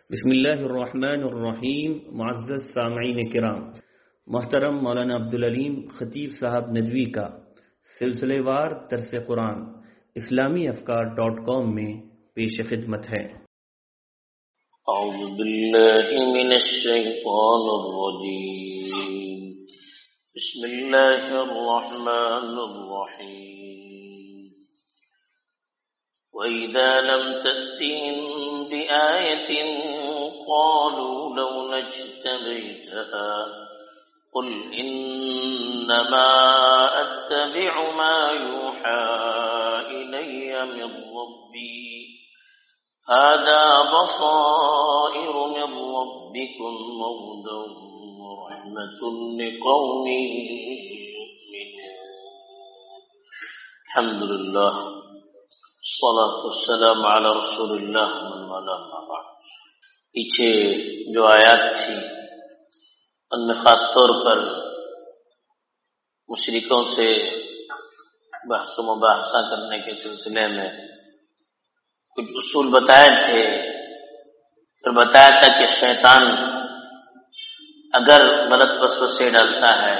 بسم اللہ الرحمن الرحیم. معزز سامعین کرام، محترم مولانا عبدالعلیم خطیب صاحب ندوی کا سلسلے وار درس قرآن اسلامیافکار.com میں پیش خدمت ہے. اعوذ باللہ من الشیطان الرجیم. بسم اللہ الرحمن الرحیم. وَإِذَا لَمْ تَأْتِهِمْ بِآيَةٍ قَالُوا لَوْلَا اجْتَبَيْتَهَا قُلْ إِنَّمَا أَتَّبِعُ مَا يُوحَى إِلَيَّ مِنْ رَبِّي هَذَا بَصَائِرُ مِنْ رَبِّكُمْ وَهُدًى وَرَحْمَةٌ لِقَوْمٍ يُؤْمِنُونَ. الحمد للہ الصلاة والسلام علی رسول اللہ من والاه اما بعد. پیچھے جو آیات تھی ان میں خاص طور پر مشرکوں سے بحث و مباحثہ کرنے کے سلسلے میں کچھ اصول بتائے تھے. پھر بتایا تھا کہ شیطان اگر غلط وسوسے ڈالتا ہے،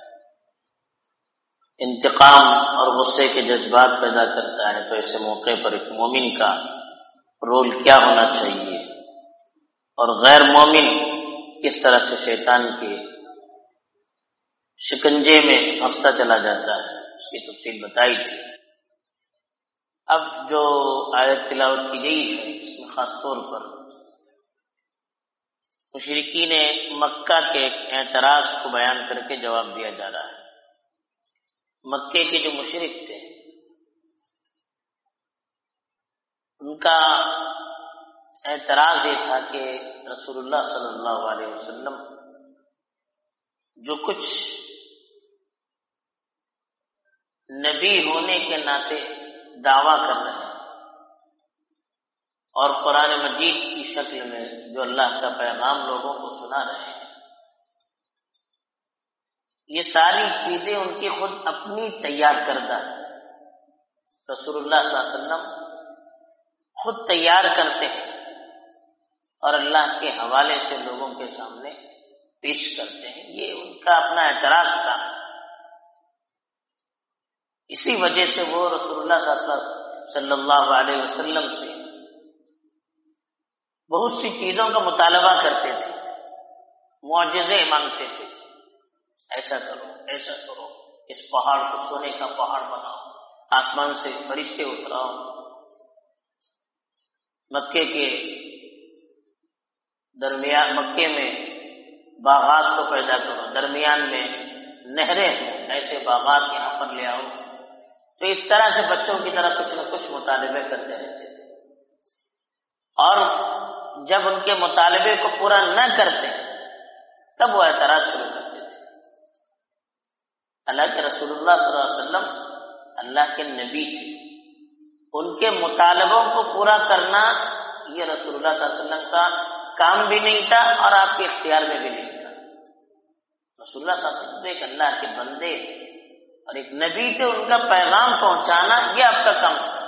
انتقام اور غصے کے جذبات پیدا کرتا ہے، تو ایسے موقع پر ایک مومن کا رول کیا ہونا چاہیے اور غیر مومن کس طرح سے شیطان کے شکنجے میں پھنستا چلا جاتا ہے، اس کی تفصیل بتائی تھی. اب جو آیت تلاوت کی گئی ہے اس میں خاص طور پر مشرکین مکہ کے ایک اعتراض کو بیان کر کے جواب دیا جا رہا ہے. مکے کے جو مشرک تھے ان کا اعتراض یہ تھا کہ رسول اللہ صلی اللہ علیہ وسلم جو کچھ نبی ہونے کے ناطے دعویٰ کر رہے ہیں اور قرآن مجید کی شکل میں جو اللہ کا پیغام لوگوں کو سنا رہے ہیں، یہ ساری چیزیں ان کی خود اپنی تیار کردہ ہے. رسول اللہ صلی اللہ علیہ وسلم خود تیار کرتے ہیں اور اللہ کے حوالے سے لوگوں کے سامنے پیش کرتے ہیں. یہ ان کا اپنا اعتراض تھا. اسی وجہ سے وہ رسول اللہ صلی اللہ علیہ وسلم سے بہت سی چیزوں کا مطالبہ کرتے تھے، معجزے مانگتے تھے. ایسا کرو، ایسا کرو، اس پہاڑ کو سونے کا پہاڑ بناؤ، آسمان سے فرشتے اتراؤ، مکے کے درمیان مکے میں باغات کو پیدا کرو، درمیان میں نہریں ہوں، ایسے باغات یہاں پر لے آؤ. تو اس طرح سے بچوں کی طرح کچھ نہ کچھ مطالبے کرتے رہتے تھے، اور جب ان کے مطالبے کو پورا نہ کرتے تب وہ اعتراض شروع کرتے. حالانکہ رسول اللہ صلی اللہ علیہ وسلم اللہ کے نبی تھے، ان کے مطالبوں کو پورا کرنا یہ رسول اللہ صلی اللہ علیہ وسلم کا کام بھی نہیں تھا اور آپ کے اختیار میں بھی نہیں تھا. رسول اللہ صلی اللہ علیہ وسلم ایک اللہ کے بندے اور ایک نبی تھے، ان کا پیغام پہنچانا یہ آپ کا کام تھا.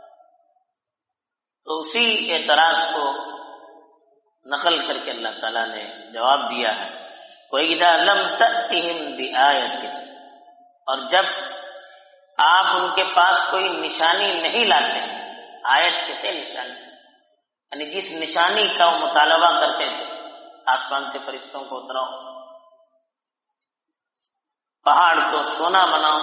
تو اسی اعتراض کو نقل کر کے اللہ تعالیٰ نے جواب دیا ہے. وَإِذَا لَمْ تَأْتِهِمْ بِآيَةٍ، اور جب آپ ان کے پاس کوئی نشانی نہیں لاتے. آیت کہتے ہیں نشانی، یعنی جس نشانی کا وہ مطالبہ کرتے تھے، آسمان سے فرشتوں کو اتراؤ، پہاڑ کو سونا بناؤ،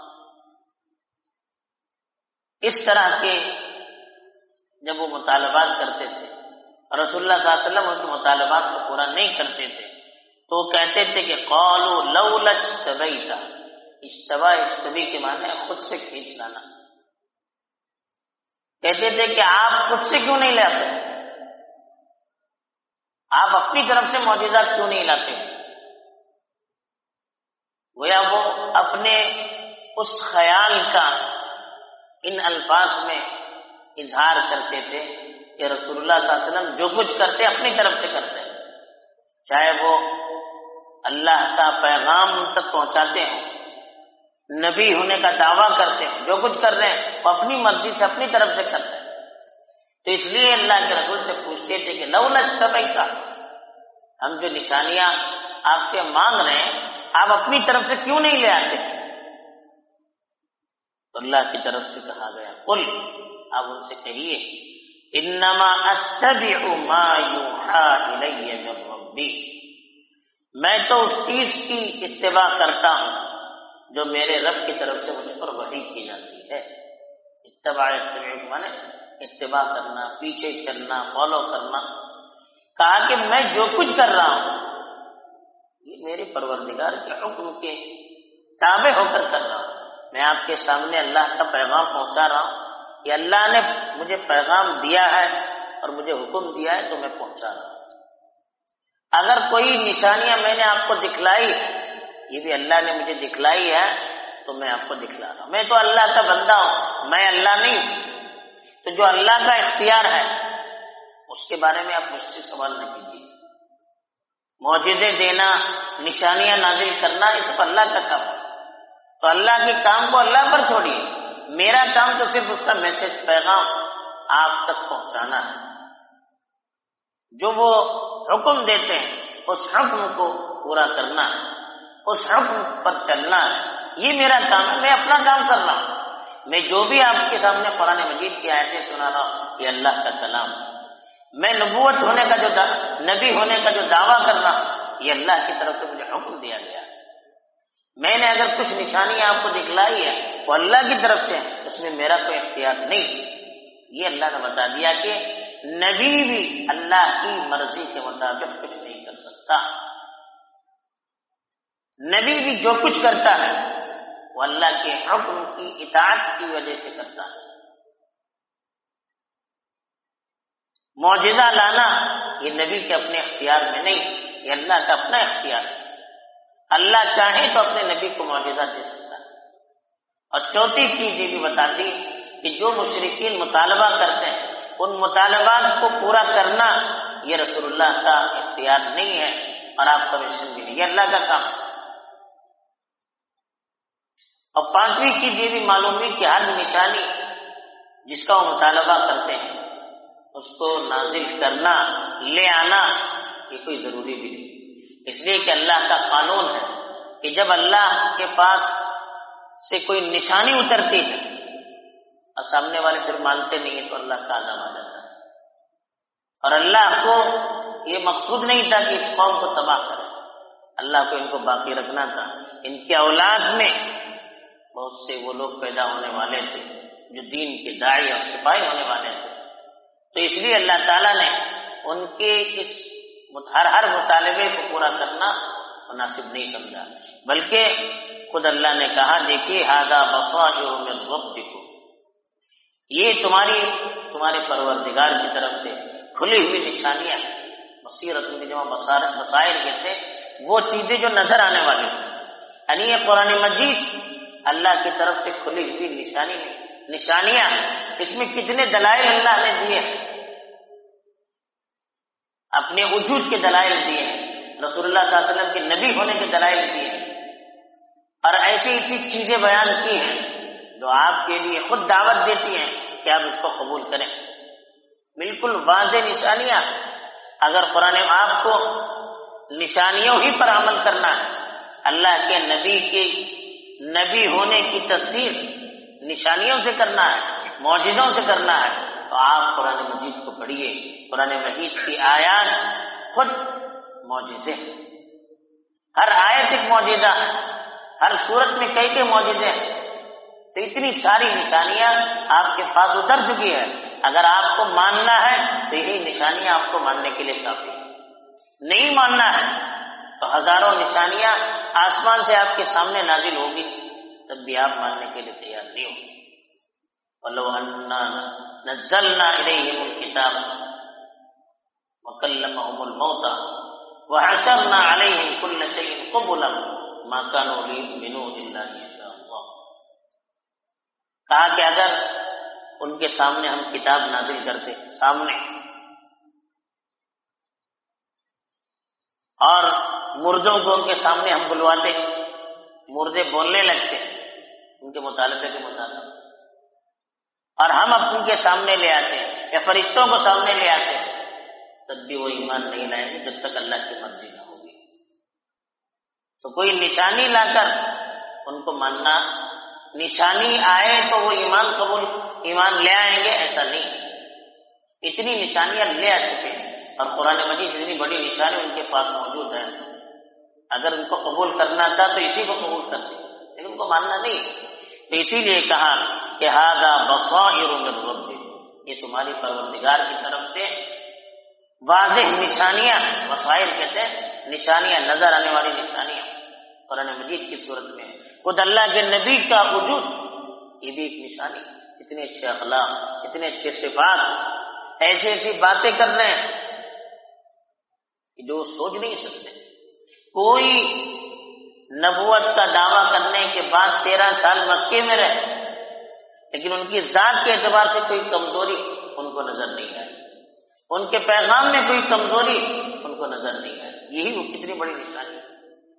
اس طرح کے جب وہ مطالبات کرتے تھے اور رسول اللہ صلی اللہ علیہ وسلم ان کے مطالبات کو پورا نہیں کرتے تھے تو وہ کہتے تھے کہ قالوا لولا اجتبیت. استبی کے معنی خود سے کھینچ لانا. کہتے تھے کہ آپ خود سے کیوں نہیں لاتے، آپ اپنی طرف سے معجزات کیوں نہیں لاتے. گویا وہ اپنے اس خیال کا ان الفاظ میں اظہار کرتے تھے کہ رسول اللہ صلی اللہ علیہ وسلم جو کچھ کرتے اپنی طرف سے کرتے ہیں، چاہے وہ اللہ کا پیغام تک پہنچاتے ہیں، نبی ہونے کا دعویٰ کرتے ہیں، جو کچھ کر رہے ہیں وہ اپنی مرضی سے اپنی طرف سے کرتے ہیں. تو اس لیے اللہ کے رسول سے پوچھتے تھے کہ لولا اجتبیتا، ہم جو نشانیاں آپ سے مانگ رہے ہیں آپ اپنی طرف سے کیوں نہیں لے آتے؟ تو اللہ کی طرف سے کہا گیا قل، آپ ان سے کہیے انما اتبع ما یوحى الی من ربی، میں تو اس چیز کی اتباع کرتا ہوں جو میرے رب کی طرف سے مجھ پر وحی کی جاتی ہے۔ اتباع مانے اتباع کرنا، پیچھے چلنا، فالو کرنا۔ کہا کہ میں جو کچھ کر رہا ہوں یہ میرے پروردگار کے حکم کے تابع ہو کر کر رہا ہوں۔ میں آپ کے سامنے اللہ کا پیغام پہنچا رہا ہوں، یہ اللہ نے مجھے پیغام دیا ہے اور مجھے حکم دیا ہے تو میں پہنچا رہا ہوں۔ اگر کوئی نشانیاں میں نے آپ کو دکھلائی یہ بھی اللہ نے مجھے دکھلائی ہے تو میں آپ کو دکھلا رہا ہوں۔ میں تو اللہ کا بندہ ہوں، میں اللہ نہیں۔ تو جو اللہ کا اختیار ہے اس کے بارے میں آپ مجھ سے سوال نہ کیجیے۔ معجزے دینا، نشانیاں نازل کرنا یہ سب اللہ کا کام ہے، تو اللہ کے کام کو اللہ پر چھوڑیے۔ میرا کام تو صرف اس کا میسج، پیغام آپ تک پہنچانا ہے۔ جو وہ حکم دیتے ہیں اس حکم کو پورا کرنا ہے، اس حکم پر چلنا ہے، یہ میرا کام ہے۔ میں اپنا کام کر رہا ہوں۔ میں جو بھی آپ کے سامنے قرآن مجید کی آیتیں سنا رہا ہوں یہ اللہ کا کلام ہے۔ میں نبوت ہونے کا نبی ہونے کا جو دعویٰ کر رہا ہوں یہ اللہ کی طرف سے مجھے حکم دیا گیا ہے۔ میں نے اگر کچھ نشانی آپ کو دکھلائی ہے وہ اللہ کی طرف سے اس میں میرا کوئی اختیار نہیں۔ یہ اللہ نے بتا دیا کہ نبی بھی اللہ کی مرضی کے مطابق کچھ نہیں کر سکتا۔ نبی بھی جو کچھ کرتا ہے وہ اللہ کے حکم کی اطاعت کی وجہ سے کرتا ہے۔ معجزہ لانا یہ نبی کے اپنے اختیار میں نہیں، یہ اللہ کا اپنا اختیار ہے۔ اللہ چاہے تو اپنے نبی کو معجزہ دے سکتا ہے۔ اور چوتھی چیز یہ بھی بتاتی کہ جو مشرکین مطالبہ کرتے ہیں ان مطالبات کو پورا کرنا یہ رسول اللہ کا اختیار نہیں ہے اور آپ کا مشن بھی نہیں، یہ اللہ کا کام ہے۔ اور پانچویں چیز یہ بھی معلوم ہوئی کہ ہر نشانی جس کا وہ مطالبہ کرتے ہیں اس کو نازل کرنا، لے آنا یہ کوئی ضروری بھی نہیں، اس لیے کہ اللہ کا قانون ہے کہ جب اللہ کے پاس سے کوئی نشانی اترتی ہے اور سامنے والے پھر مانتے نہیں ہیں تو اللہ کا عذاب آ جاتا ہے۔ اور اللہ کو یہ مقصود نہیں تھا کہ اس قوم کو تباہ کرے، اللہ کو ان کو باقی رکھنا تھا۔ ان کی اولاد میں بہت سے وہ لوگ پیدا ہونے والے تھے جو دین کے داعی اور سپاہی ہونے والے تھے، تو اس لیے اللہ تعالیٰ نے ان کے اس ہر مطالبے کو پورا کرنا مناسب نہیں سمجھا، بلکہ خود اللہ نے کہا دیکھیے ھذا بصائر من ربکم، یہ تمہارے پروردگار کی طرف سے کھلی ہوئی نشانیاں ہیں۔ بصیرت کی جمع بصائر کہتے ہیں وہ چیزیں جو نظر آنے والی ہیں، یعنی یہ قرآن مجید اللہ کی طرف سے کھلی ہوئی نشانیاں ہیں۔ اس میں کتنے دلائل اللہ نے دیے ہیں، اپنے وجود کے دلائل دیے ہیں، رسول اللہ صلی اللہ علیہ وسلم کے نبی ہونے کے دلائل دیے ہیں، اور ایسی چیزیں بیان کی ہیں جو آپ کے لیے خود دعوت دیتی ہیں کہ آپ اس کو قبول کریں۔ بالکل واضح نشانیاں، اگر قرآن آپ کو نشانیوں ہی پر عمل کرنا ہے، اللہ کے نبی ہونے کی تصدیق نشانیوں سے کرنا ہے، معجزوں سے کرنا ہے، تو آپ قرآن مجید کو پڑھیے۔ قرآن مجید کی آیات خود معجزے ہیں، ہر آیت ایک معجزہ ہے، ہر سورت میں کئی معجزے ہیں، تو اتنی ساری نشانیاں آپ کے پاس اتر چکی ہے۔ اگر آپ کو ماننا ہے تو یہی نشانیاں آپ کو ماننے کے لیے کافی ہے، نہیں ماننا ہے تو ہزاروں نشانیاں آسمان سے آپ کے سامنے نازل ہوگی تب بھی آپ ماننے کے لیے تیار نہیں ہوں۔ وَلَوْ أَنَّا نَزَّلْنَا إِلَيْهِمُ الْكِتَابَ وَكَلَّمَهُمُ الْمَوْتَى وَحَشَرْنَا عَلَيْهِمْ كُلَّ شَيْءٍ قُبُلًا مَا كَانُوا لِيُؤْمِنُوا إِلَّا أَن يَشَاءَ اللَّهُ۔ کہا کہ اگر ان کے سامنے ہم کتاب نازل کرتے سامنے اور مردوں کو ان کے سامنے ہم بلواتے، مردے بولنے لگتے ان کے مطالبے کے مطابق، اور ہم ان کے سامنے لے آتے یا فرشتوں کو سامنے لے آتے ہیں، تب بھی وہ ایمان نہیں لائیں گے جب تک اللہ کی مرضی نہ ہوگی۔ تو کوئی نشانی لا کر ان کو ماننا، نشانی آئے تو وہ ایمان لے آئیں گے، ایسا نہیں۔ اتنی نشانیاں لے آ چکے ہیں، اور قرآن مجید اتنی بڑی نشانی ان کے پاس موجود ہے، اگر ان کو قبول کرنا تھا تو اسی کو قبول کرتے، لیکن ان کو ماننا نہیں۔ تو اسی لیے کہا کہ ھذا بصائر من ربک، یہ تمہاری پروردگار کی طرف سے واضح نشانیاں، بصائر کہتے ہیں نشانیاں، نظر آنے والی نشانیاں قرآن مجید کی صورت میں ہے۔ خود اللہ کے نبی کا وجود یہ بھی ایک نشانی، اتنے اچھے اخلاق، اتنے اچھے صفات، ایسی باتیں کر رہے ہیں کہ جو سوچ نہیں سکتے۔ کوئی نبوت کا دعویٰ کرنے کے بعد 13 سال مکے میں رہے، لیکن ان کی ذات کے اعتبار سے کوئی کمزوری ان کو نظر نہیں آئی، ان کے پیغام میں کوئی کمزوری ان کو نظر نہیں آئی۔ یہی وہ کتنی بڑی نشانی ہے،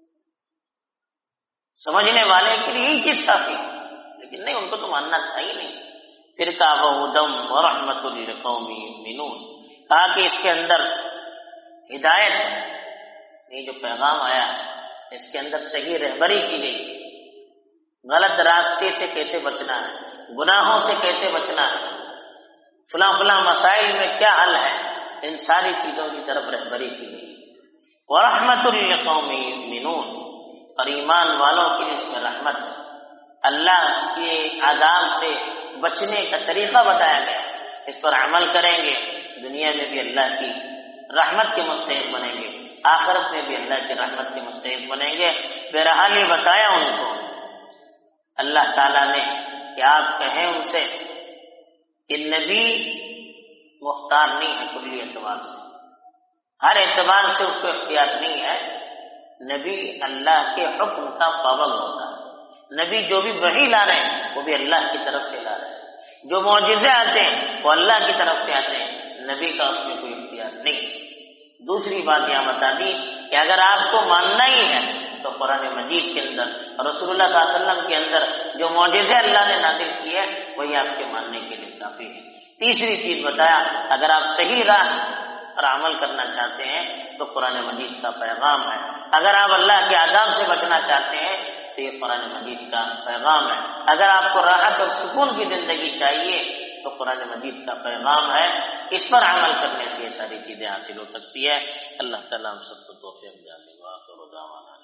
سمجھنے والے کے لیے یہی چیز کافی ہے، لیکن نہیں، ان کو تو ماننا تھا ہی نہیں۔ پھر کہا وَهُدًى وَرَحْمَةٌ لِّقَوْمٍ يُؤْمِنُونَ، کہا کہ اس کے اندر ہدایت ہے، یہ جو پیغام آیا اس کے اندر صحیح رہبری کی گئی، غلط راستے سے کیسے بچنا ہے، گناہوں سے کیسے بچنا ہے، فلاں مسائل میں کیا حل ہے، ان ساری چیزوں کی طرف رہبری کی گئی۔ وَرَحْمَةٌ لِّقَوْمٍ يُؤْمِنُونَ، اور ایمان والوں کے لیے اس میں رحمت ہے، اللہ کے عذاب سے بچنے کا طریقہ بتایا گیا، اس پر عمل کریں گے دنیا میں بھی اللہ کی رحمت کے مستحق بنیں گے، آخرت میں بھی اللہ کی رحمت کے مستحق بنیں گے۔ بہرحال یہ بتایا ان کو اللہ تعالیٰ نے کہ آپ کہیں ان سے کہ نبی مختار نہیں ہے، کلی اعتبار سے، ہر اعتبار سے اس کو اختیار نہیں ہے، نبی اللہ کے حکم کا پابند ہوتا ہے، نبی جو بھی وحی لا رہے ہیں وہ بھی اللہ کی طرف سے لا رہے ہیں، جو معجزے آتے ہیں وہ اللہ کی طرف سے آتے ہیں، نبی کا اس میں کوئی اختیار نہیں۔ دوسری بات یہاں بتا دی کہ اگر آپ کو ماننا ہی ہے تو قرآن مجید کے اندر اور رسول اللہ صلی اللہ علیہ وسلم کے اندر جو معجزے اللہ نے نازل کیے وہی آپ کے ماننے کے لیے کافی ہے۔ تیسری چیز بتایا، اگر آپ صحیح راہ پر عمل کرنا چاہتے ہیں تو قرآن مجید کا پیغام ہے، اگر آپ اللہ کے عذاب سے بچنا چاہتے ہیں تو یہ قرآن مجید کا پیغام ہے، اگر آپ کو راحت اور سکون کی زندگی چاہیے تو قرآن مجید کا پیغام ہے، اس پر عمل کرنے سے یہ ساری چیزیں حاصل ہو سکتی ہے۔ اللہ تعالیٰ ہم سب کو توفیق دے۔